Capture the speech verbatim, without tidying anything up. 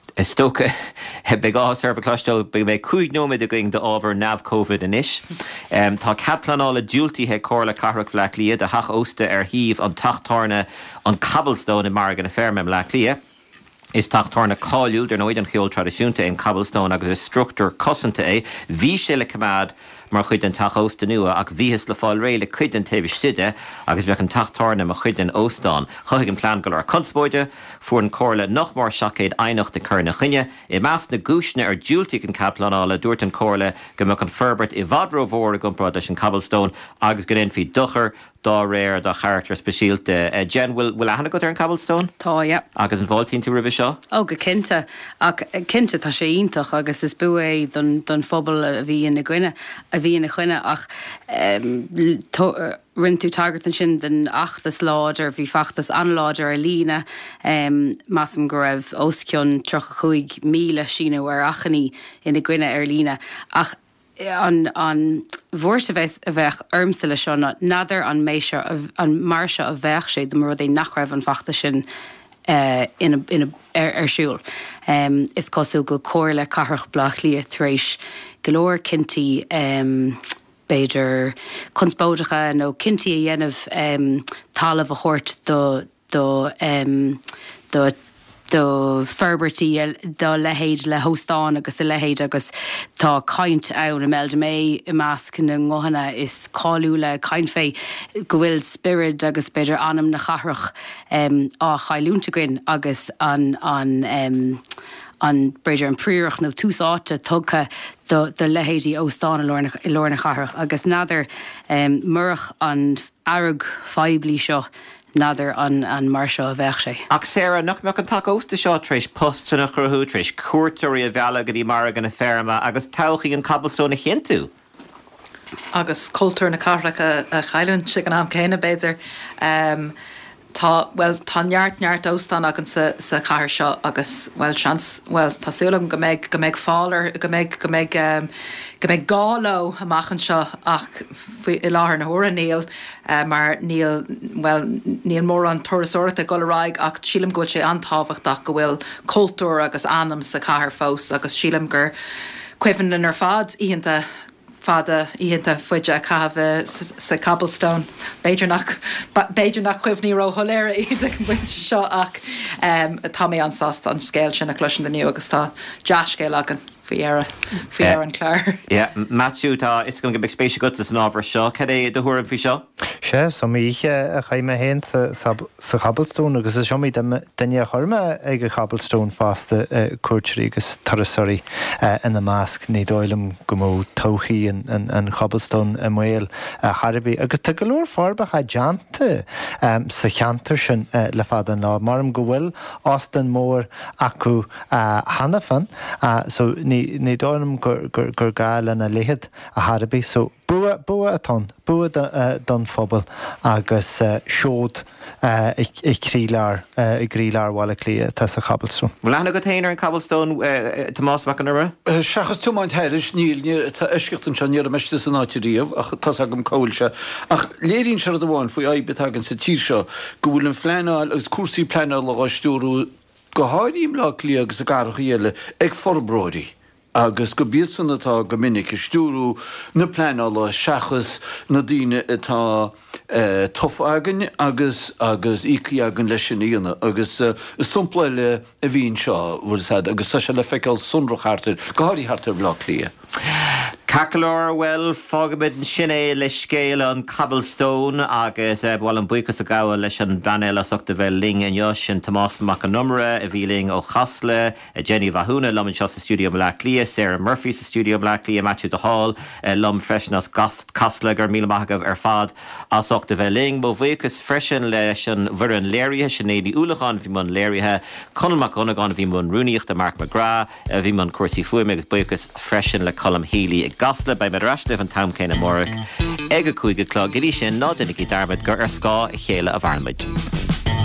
Stoke be gá serve clastal be me cuig nóid a going de over nav COVID in ish. Um, tá capplanála dúiltíthe córa carach Black Lia de hach ósta ar híomh an tachttarna an Cobblestone in Margan a Fairmem Black Lia. Is tachttarna cáiliúil der nóid an cheol tradiisiúnta in Cobblestone agus is structúr cosanta é, bhí sé le cumad mar chuid an tach ósta nua ag bhíhas le fáil réile chuid an taobh stide agus bheith an tachttarna mar chuid an óstán. Chuig an plán go ar consbóide, fuair an cóirla nach mar seacéad ainocht de chur na chuine, i meath na gúisne ar dúiltí an capplanála dúirt an cóirla go mbeadh an Ferbert i bhadró mhór a gcompráid leis an Cobblestone agus go dén fhí duchar dá réir dá charachtar speisialta. Uh, Jen, will will ahanana go ar an Cobblestone? Tá, yeah. Agus an bhiltín tú ribh seo? Ó, go cinnte. Ach cinnte tá sé iontach agus is bu é don don phobal a bhí ina gcuine a bhí ina chuine ach um, rinn tú tagart an sin den achtas láidir bhí fachtas an láidir ar lína um, massam go raibh oscion trocha chuig míle sína ar achaní ina gcuine ar lína ach an an bhuairt a bheith a bheith ormsa le seo nadidir an méisio an marse a bheith sé de mar é nach raibh an fachta sin uh, in a, in a, ar, ar siúl. Um, is cosú go cóirla carach Black Lia tréis golóir cinnti um, beidir conspóidecha nó cinnti a dhéanamh um, talamh a chóirt do do um, do do Ferbertí do lehéid le hóstán agus a lehéid agus tá caint ann a melde mé i measc na ngóhanna is cáú le caint fé go bhfuil spirid agus beidir anam na charach um, á chailúnta gin agus an an um, an breidir an príoch nó túsáte tugcha do do lehéidí óstán i lorna charach agus nadidir um, murach an arag feibli seo nadidir an an marseo a bheith sé. Ach Sarah, nach meach an tak ósta seo tréis postna chruthú tréis cuairteoirí a bheala go dtí Margan a Ferma agus tauchaí an Cobblestone a chintu. Agus cultúr na carach a, a chailún si an am céine béidir um, tá well tá neart neart óstan agan sa sa cair seo agus well chance well tásúlam go méid go méid fálar go méid go méid um, go méid gáló amachchan seo ach i láthair na huair níl uh, mar níl well níl mór an torasúirta go raig ach sílam go sé antáhachtach go bhfuil cultúr agus anam sa cair fós agus sílam gur cuihann ar fad íonanta fada íonanta fuide a cabh sa Cobblestone. Beidir nach beidir nach cuimhní ro choléire iad an buinte seo ach um, tá mé an sásta an scéil sin a cluisin den nniu agus tá deascéil agan faoiar faoiar an chláir. Yeah, Matthew tá is gon go big spéisi gut an ábhar seo, cad é do thuair an fi seo? sé so míe a chaime hen sa sa Cobblestone agus is seomí danne chorma ag a Cobblestone fásta cuairteoirí agus tarasóirí in na másc ní dóilm go mó tóchaí an an Cobblestone a mhail a Charbí agus tá go leor farbach a deanta sa cheantar sin le fad an lá marm go bhfuil ostan mór acu hanafan so ní ní dóilm gur gur gáil an a léhead a Charbí so bua bua atá bua don phobal agus uh, siód uh, i, i crílar uh, i grílar wala clia tá sa Cobblestone. Bhfuil ana go téanaar an Cobblestone uh, Tomás McAnura? Uh, Seachas tú maint heiris níl tá isceachtain se níor a meiste san áitiríomh ach tá agam cóil se ach léirín se a bháin faoi aibbe agan sa tír seo go bhfuil an phleanáil agus cuasaí phleanáil le gáistúrú go háiríim lá clia agus a garach dhéile ag forbróirí. Agus go bísan atá go minic stúrú na pleanála seachas na daoine atá uh, tof agan agus agus íci agan leis sin íana agus uh, sumpleile a bhíon seo bhfuil agus tá se le feiceáil sunrachartar gáirí hartar bhlá clia. Cacalor well fogabid an sinné le scéil an Cobblestone agus uh, bhil an buchas a gawa leis an banel asachta bheith ling an jos an Tomás McAnumra a bhíling ó Chasle, uh, Jenny Vahuna lom an seo sa Studio Black Lia, Sarah Murphy sa Studio Black Lia, Matthew de Hall uh, lom freisin as Castle gur míle maithagah ar fad asachta bheith ling bo bhuichas freisin leis an bhar an léirithe sin éí úlachan bhí man léirithe Conal McGonagan bhí man Rúníocht a Mark McGrath uh, bhí man cuasaí fuaim agus buchas freisin le Colm Healy ag Gasla by Madrashnef and Town Kane and Morrick. Ega Kuiga Clug, Gilishin, not in the guitar, but Gur Ska, Hela of Armid.